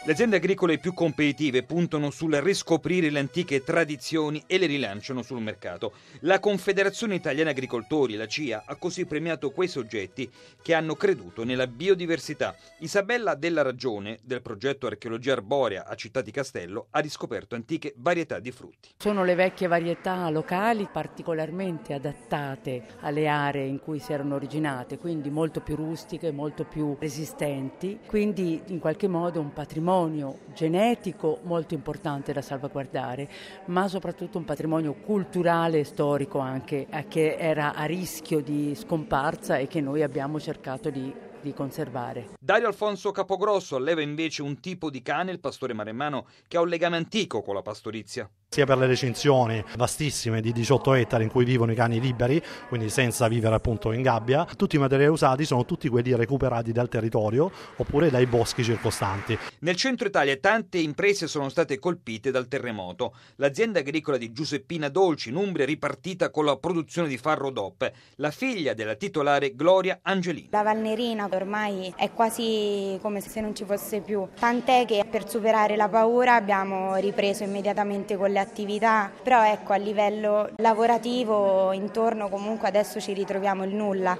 Le aziende agricole più competitive puntano sul riscoprire le antiche tradizioni e le rilanciano sul mercato. La Confederazione Italiana Agricoltori, la CIA, ha così premiato quei soggetti che hanno creduto nella biodiversità. Isabella Della Ragione, del progetto Archeologia Arborea a Città di Castello, ha riscoperto antiche varietà di frutti. Sono le vecchie varietà locali particolarmente adattate alle aree in cui si erano originate, quindi molto più rustiche, molto più resistenti, quindi in qualche modo un patrimonio genetico molto importante da salvaguardare, ma soprattutto un patrimonio culturale e storico anche che era a rischio di scomparsa e che noi abbiamo cercato di conservare. Dario Alfonso Capogrosso alleva invece un tipo di cane, il pastore maremmano, che ha un legame antico con la pastorizia. Sia per le recinzioni vastissime di 18 ettari in cui vivono i cani liberi, quindi senza vivere appunto in gabbia, tutti i materiali usati sono tutti quelli recuperati dal territorio oppure dai boschi circostanti. Nel centro Italia tante imprese sono state colpite dal terremoto. L'azienda agricola di Giuseppina Dolci in Umbria è ripartita con la produzione di farro DOP, la figlia della titolare Gloria Angelini. La Valnerina ormai è quasi come se non ci fosse più, tant'è che per superare la paura abbiamo ripreso immediatamente con le attività, però ecco, a livello lavorativo intorno comunque adesso ci ritroviamo il nulla.